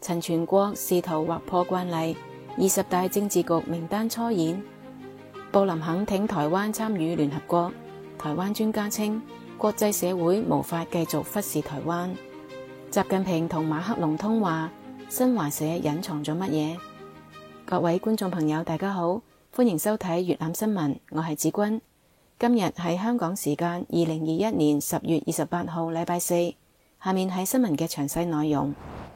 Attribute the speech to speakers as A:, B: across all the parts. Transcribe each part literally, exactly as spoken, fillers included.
A: 陳全國試圖劃破慣例，二十大政治局名單初演。布林肯挺台灣參與聯合國。台灣專家稱，國際社會無法繼續忽視台灣。習近平同馬克龍通話，新華社隱藏咗乜嘢？各位觀眾朋友，大家好，歡迎收睇粵覽新聞，我係子君。今日係香港時間二零二一年十月二十八號，禮拜四。下面係新聞嘅詳細內容。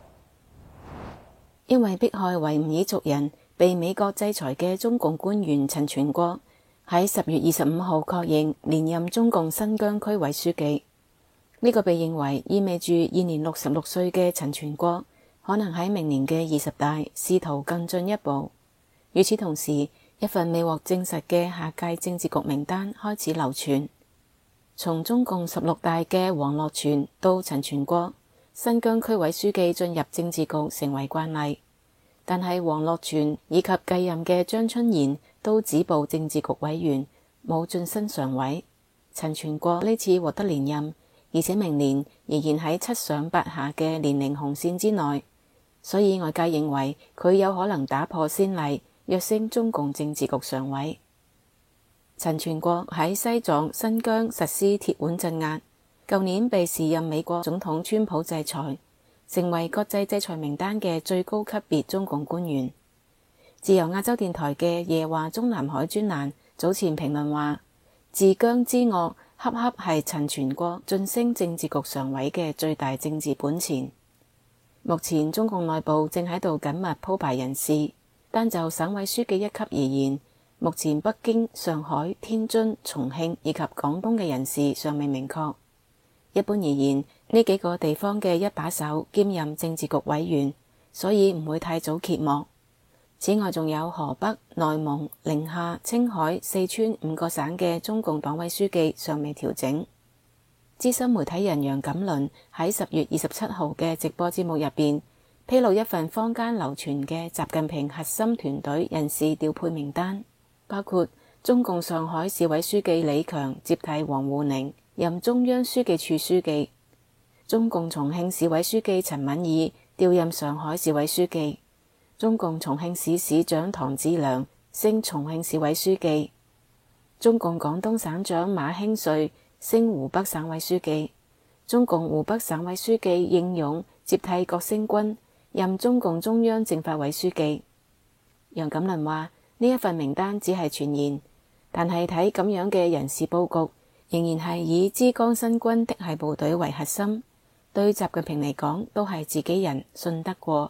A: 因為迫害維吾爾族人被美國制裁嘅中共官員陳全國喺十月二十五號確認連任中共新疆區委書記。呢、這個被認為意味住現年六十六歲嘅陳全國可能喺明年嘅二十大試圖更進一步。與此同時，一份未獲證實嘅下屆政治局名單開始流傳。從中共十六大嘅黃樂全到陳全國，新疆區委書記進入政治局成為慣例，但係黃樂全以及繼任嘅張春賢都止步政治局委員，冇晉身常委。陳全國呢次獲得連任，而且明年仍然喺七上八下嘅年齡紅線之內，所以外界認為佢有可能打破先例，躍升中共政治局常委。陳全國喺西藏、新疆實施鐵腕鎮壓，舊年被時任美國總統川普制裁，成為國際制裁名單嘅最高級別中共官員。自由亞洲電台嘅夜話中南海專欄早前評論話，治疆之惡恰恰係陳全國晉升政治局常委嘅最大政治本錢。目前中共內部正喺度緊密鋪排人事，單就省委書記一級而言，目前北京、上海、天津、重慶以及廣東嘅人事尚未明確。一般而言，呢幾個地方嘅一把手兼任政治局委員，所以唔會太早揭幕。此外，仲有河北、內蒙、寧夏、青海、四川五個省嘅中共黨委書記尚未調整。資深媒體人楊錦麟喺十月二十七號嘅直播節目入邊，披露一份坊間流傳嘅習近平核心團隊人事調配名單，包括中共上海市委書記李強接替王滬寧任中央書記處書記，中共重慶市委書記陳敏爾調任上海市委書記，中共重慶市市長唐志良升重慶市委書記，中共廣東省長馬興瑞升湖北省委書記，中共湖北省委書記應勇接替郭聲筠任中共中央政法委書記。楊錦麟話，呢一份名單只係傳言，但係睇咁樣嘅人事佈局，仍然係以之江新軍嫡系部隊為核心，對習近平嚟講都係自己人，信得過。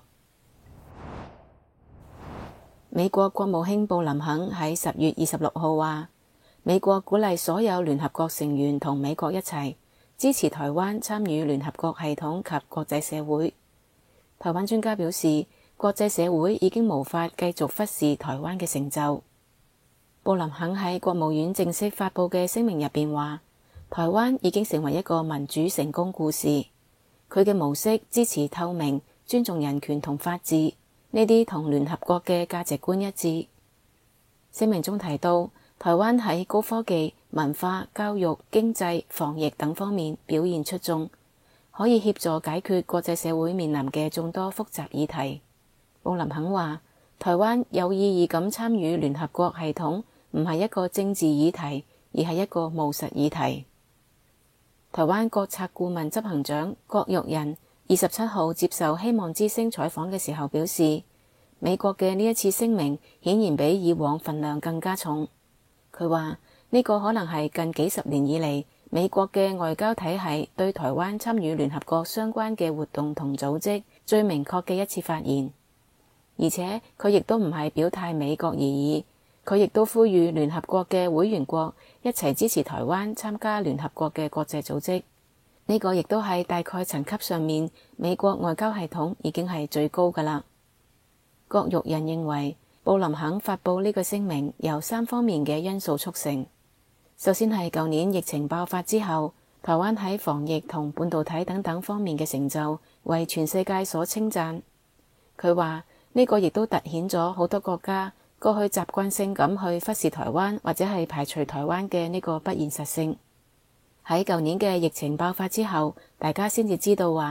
A: 美國國務卿布林肯喺十月二十六號話，美國鼓勵所有聯合國成員同美國一齊支持台灣參與聯合國系統及國際社會。台灣專家表示，國際社會已經無法繼續忽視台灣嘅成就。布林肯喺國務院正式發佈嘅聲明入邊話，台灣已經成為一個民主成功故事，佢嘅模式支持透明、尊重人權同法治，呢啲同聯合國嘅價值觀一致。聲明中提到，台灣喺高科技、文化、教育、經濟、防疫等方面表現出眾，可以協助解決國際社會面臨嘅眾多複雜議題。布林肯話，台灣有意義咁參與聯合國系統，唔係一個政治議題，而係一個務實議題。台灣國策顧問執行長郭玉仁二十七號接受希望之聲採訪嘅時候表示，美國嘅呢一次聲明顯然比以往份量更加重。佢話呢個可能係近幾十年以嚟美國嘅外交體系對台灣參與聯合國相關嘅活動同組織最明確嘅一次發言。而且佢亦都唔係表態美國而已，佢亦都呼籲聯合國嘅會員國一齊支持台灣參加聯合國嘅國際組織。呢個亦都係大概層級上面美國外交系統已經係最高㗎喇。郭玉仁認為，布林肯發佈呢個聲明由三方面嘅因素促成。首先係舊年疫情爆發之後，台灣喺防疫同半導體等等方面嘅成就為全世界所稱讚。佢話呢個亦都凸顯咗好多國家過去習慣性咁去忽視台灣或者係排除台灣嘅呢個不現實性。喺舊年嘅疫情爆發之後，大家先至知道話，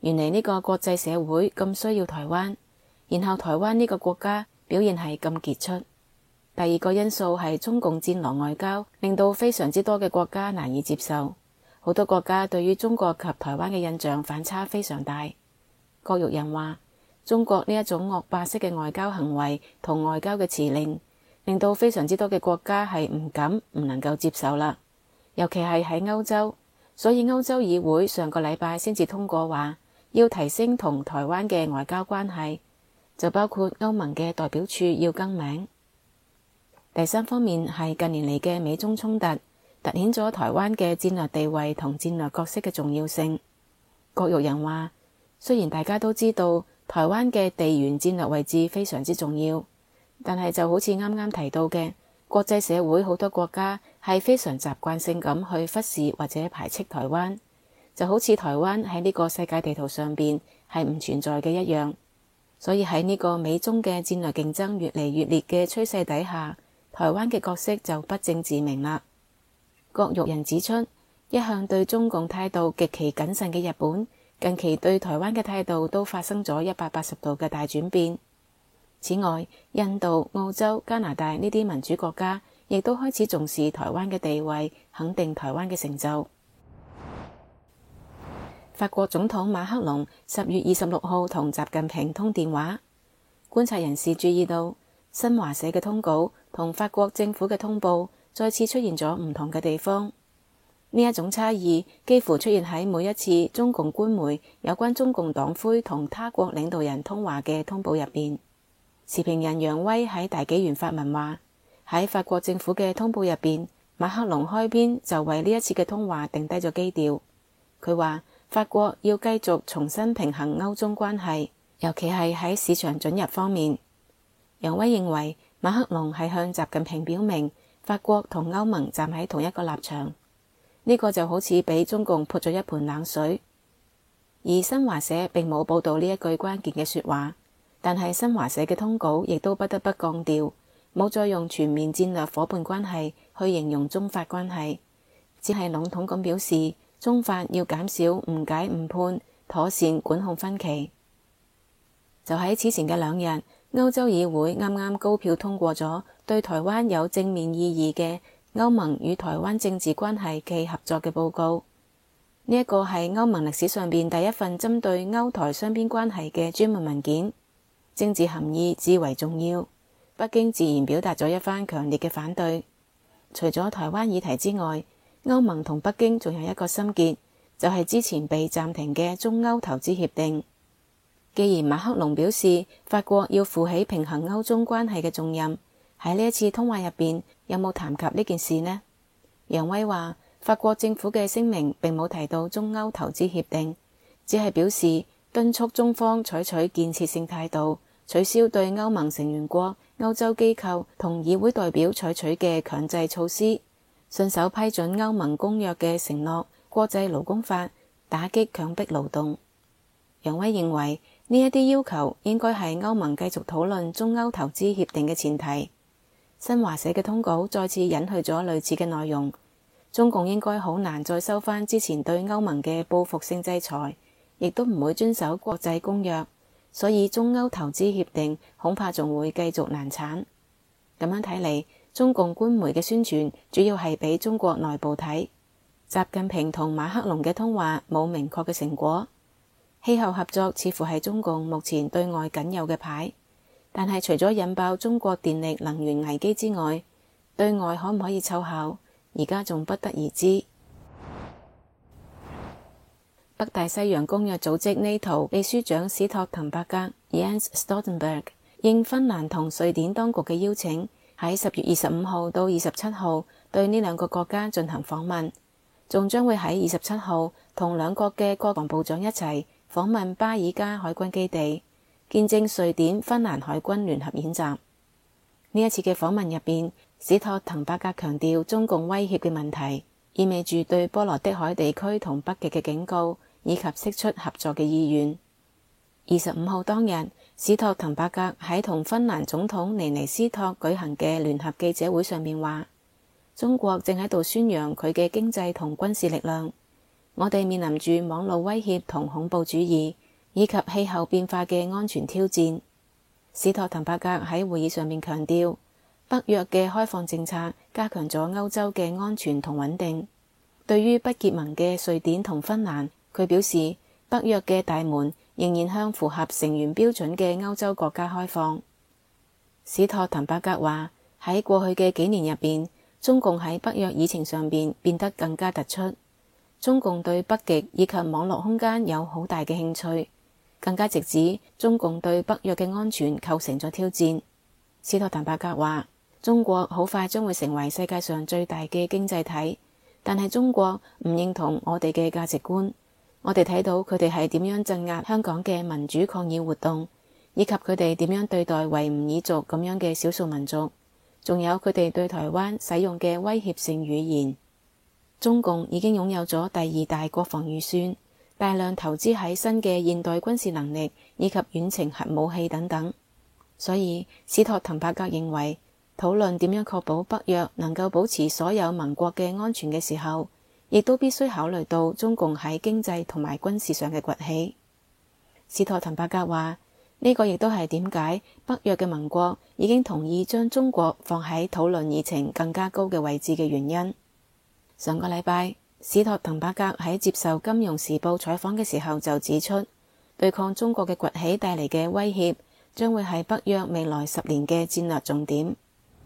A: 原嚟呢個國際社會咁需要台灣，然後台灣呢個國家表現係咁傑出。第二個因素係中共戰狼外交，令到非常之多嘅國家難以接受。好多國家對於中國及台灣嘅印象反差非常大。郭玉仁話，中國呢一種惡霸式嘅外交行為同外交嘅辭令，令到非常之多嘅國家係唔敢、唔能夠接受啦。尤其係喺歐洲，所以歐洲議會上個禮拜先至通過話，要提升同台灣嘅外交關係，就包括歐盟嘅代表處要更名。第三方面係近年嚟嘅美中衝突，凸顯咗台灣嘅戰略地位同戰略角色嘅重要性。郭玉仁話，雖然大家都知道台灣嘅地緣戰略位置非常之重要，但係就好似啱啱提到嘅，國際社會好多國家係非常習慣性咁去忽視或者排斥台灣，就好似台灣喺呢個世界地圖上邊係唔存在嘅一樣。所以喺呢個美中嘅戰略競爭越嚟越烈嘅趨勢底下，台灣嘅角色就不證自明啦。郭玉仁指出，一向對中共態度極其謹慎嘅日本，近期對台灣嘅態度都發生咗一百八十度嘅大轉變。此外，印度、澳洲、加拿大呢啲民主國家亦都開始重視台灣嘅地位，肯定台灣嘅成就。法國總統馬克龍十月二十六號同習近平通電話，觀察人士注意到，新華社嘅通稿同法國政府嘅通報再次出現咗唔同嘅地方。呢一種差異幾乎出現喺每一次中共官媒有關中共黨魁同他國領導人通話嘅通報入邊。時評人楊威喺大紀元發文話，喺法國政府嘅通報入邊，馬克龍開篇就為呢一次嘅通話定低咗基調。佢話法國要繼續重新平衡歐中關係，尤其係喺市場准入方面。楊威認為馬克龍係向習近平表明法國同歐盟站喺同一個立場，呢個就好似俾中共潑咗一盆冷水。而新華社並冇報道呢一句關鍵嘅說話，但係新華社嘅通稿亦都不得不降調，冇再用全面戰略夥伴關係去形容中法關係，只係籠統咁表示中法要減少誤解誤判，妥善管控分歧。就喺此前嘅兩日，歐洲議會啱啱高票通過咗對台灣有正面意義嘅歐盟與台灣政治關係暨合作嘅報告。呢一個係歐盟歷史上邊第一份針對歐台雙邊關係嘅專門文件，政治含義至為重要。北京自然表達咗一番強烈嘅反對。除咗台灣議題之外，歐盟同北京仲有一個心結，就係之前被暫停嘅中歐投資協定。既然馬克龍表示法國要負起平衡歐中關係嘅重任，喺呢一次通話入邊有冇談及呢件事呢？楊威話，法國政府嘅聲明並冇提到中歐投資協定，只係表示敦促中方採取建設性態度，取消對歐盟成員國、歐洲機構同議會代表採取嘅強制措施，順手批准歐盟公約嘅承諾、國際勞工法，打擊強迫勞動。楊威認為呢一啲要求應該係歐盟繼續討論中歐投資協定嘅前提。新華社嘅通稿再次引去咗類似嘅內容，中共應該好難再收返之前對歐盟嘅報復性制裁，亦都唔會遵守國際公約，所以中歐投資協定恐怕仲會繼續難產。咁樣睇嚟，中共官媒嘅宣傳主要係俾中國內部睇。習近平同馬克龍嘅通話冇明確嘅成果。氣候合作似乎係中共目前對外僅有嘅牌，但係除咗引爆中國電力能源危機之外，對外可唔可以奏效，而家仲不得而知。北大西洋公約組織 NATO 秘書長史托滕伯格 Jens Stoltenberg 應芬蘭同瑞典當局嘅邀請，喺十月二十五號到二十七號對呢兩個國家進行訪問，仲將會喺二十七號同兩國嘅國防部長一齊訪問巴爾加海軍基地，見證瑞典、芬蘭海軍聯合演習。呢一次嘅訪問入邊，史托滕伯格強調中共威脅嘅問題，意味住對波羅的海地區同北極嘅警告，以及釋出合作嘅意願。二十五號當日，史托滕伯格喺同芬蘭總統尼尼斯托舉行嘅聯合記者會上面話，中國正喺度宣揚佢嘅經濟同軍事力量。 我哋面臨住網絡威脅同恐怖主義，以及氣候變化嘅安全挑戰。史托滕伯格喺會議上面強調，北約嘅開放政策加強咗歐洲嘅安全同穩定。對於不結盟嘅瑞典同芬蘭，佢表示北約嘅大門仍然向符合成員標準嘅歐洲國家開放。史托滕伯格話，喺過去嘅幾年入邊，中共喺北約議程上邊變得更加突出。中共對北極以及網絡空間有好大嘅興趣，更加直指中共對北約嘅安全構成咗挑戰。史托滕伯格話，中國好快將會成為世界上最大嘅經濟體，但係中國唔認同我哋嘅價值觀。我哋睇到佢哋係點樣鎮壓香港嘅民主抗議活動，以及佢哋點樣對待維吾爾族咁樣嘅少數民族，仲有佢哋對台灣使用嘅威脅性語言。中共已經擁有咗第二大國防預算，大量投資喺新嘅現代軍事能力以及遠程核武器等等。所以史托滕伯格認為，討論點樣確保北約能夠保持所有盟國嘅安全嘅時候，亦都必須考慮到中共喺經濟同埋軍事上嘅崛起。史托滕伯格話，呢個亦都係點解北約嘅盟國已經同意將中國放喺討論議程更加高嘅位置嘅原因。上個禮拜，史托滕伯格喺接受《金融時報》採訪嘅時候就指出，對抗中國嘅崛起帶嚟嘅威脅將會係北約未來十年嘅戰略重點。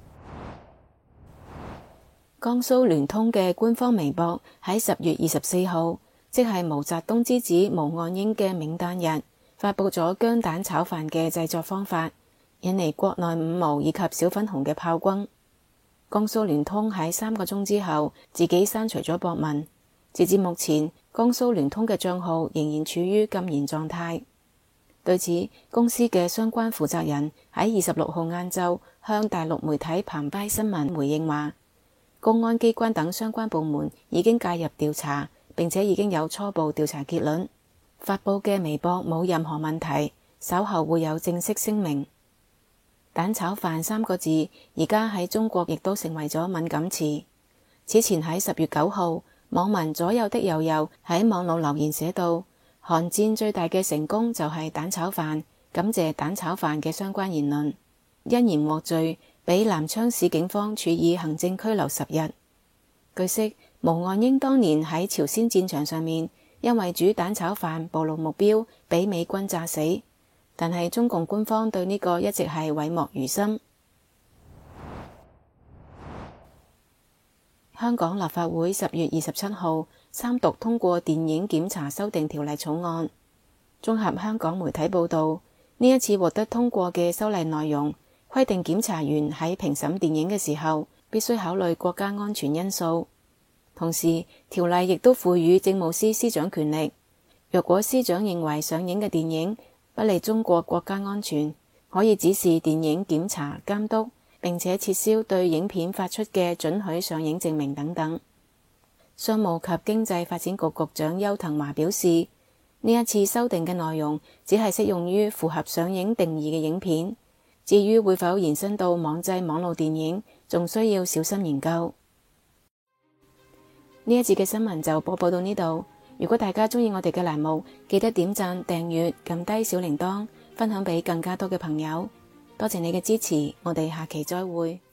A: 江蘇聯通嘅官方微博喺十月二十四號，即係毛澤東之子毛岸英嘅冥誕日，發佈咗薑蛋炒飯嘅製作方法，引嚟國內五毛以及小粉紅嘅炮轟。江蘇聯通喺三個鐘之後自己刪除咗博文，截至目前，江蘇聯通嘅賬號仍然處於禁言狀態。對此，公司嘅相關負責人喺二十六號晏晝向大陸媒體澎湃新聞回應話，公安機關等相關部門已經介入調查，並且已經有初步調查結論。發佈嘅微博冇任何問題，稍後會有正式聲明。蛋炒飯三個字而家喺中國亦都成為咗敏感詞。此前喺十月九號，網民左右的右右喺網絡留言寫道，韓戰最大嘅成功就係蛋炒飯，感謝蛋炒飯嘅相關言論，因言獲罪，俾南昌市警方處以行政拘留十日。據悉，毛岸英當年喺朝鮮戰場上面因為煮蛋炒飯暴露目標，俾美軍炸死，但係中共官方對呢個一直係諱莫如深。香港立法會十月二十七號三讀通過電影檢查修訂條例草案。綜合香港媒體報道，呢一次獲得通過嘅修例內容，規定檢查員喺評審電影嘅時候必須考慮國家安全因素。同時，條例亦都賦予政務司司長權力，若果司長認為上映嘅電影不利中國國家安全，可以指示電影檢查監督，並且撤銷對影片發出嘅准許上映證明等等。商務及經濟發展局局長邱騰華表示，呢一次修訂嘅內容只係適用於符合上映定義嘅影片，至於會否延伸到網際網路電影，仲需要小心研究。呢一節嘅新聞就播報到呢度。如果大家鍾意我哋嘅欄目，記得點讚、訂閱、撳低小鈴鐺，分享俾更加多嘅朋友。多謝你嘅支持，我哋下期再會。